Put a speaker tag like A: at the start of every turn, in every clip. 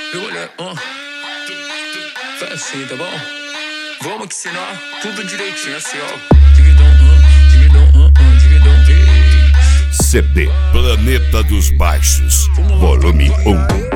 A: Faz assim, tá bom? Vamos que ensinar tudo direitinho, assim, ó.
B: CD Planeta dos Baixos, volume 1.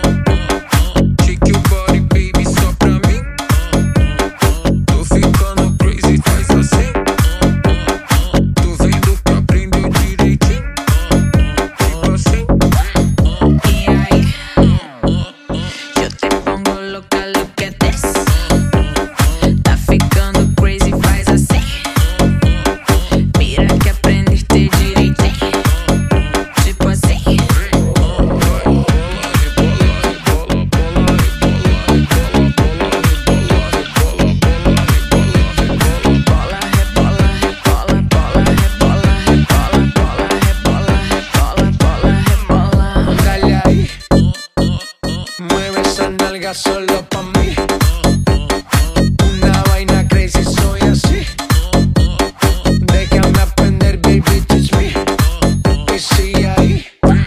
C: Solo pa' mí, una vaina crazy, soy así. Déjame aprender, baby, teach me. Y sigue ahí.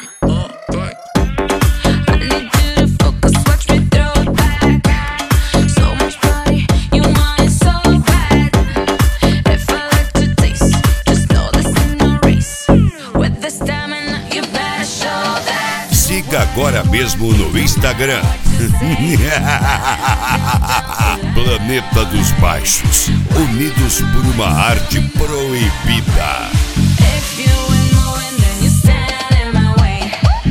D: I need you to focus, watch me throw it back. So much body, you want it so bad. If I let you taste, just know this ain't no race. With the stamina, you better show that.
B: Siga agora mesmo no Instagram. Planeta dos Baixos, unidos por uma arte proibida.
D: If you ain't moving, then you stand in my way.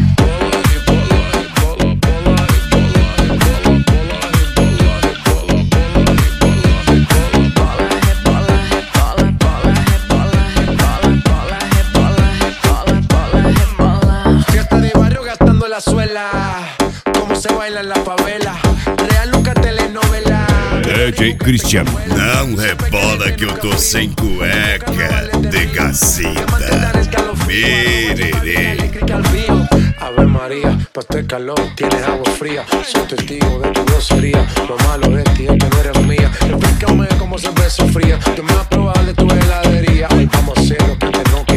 C: Fiesta de barrio gastando la suela. Como se baila en la favela. Real nunca telenovela.
B: DJ Cristiano. Não rebola que eu tô sem cueca, de gacita. Mererê.
C: Ave María, pa' este calor tienes agua fría. Soy testigo de tu grosería. Lo malo de ti es que no eres mía. Explícame cómo se ve sufría. Yo me voy a probar de tu heladería. Hoy vamos a hacer lo que te no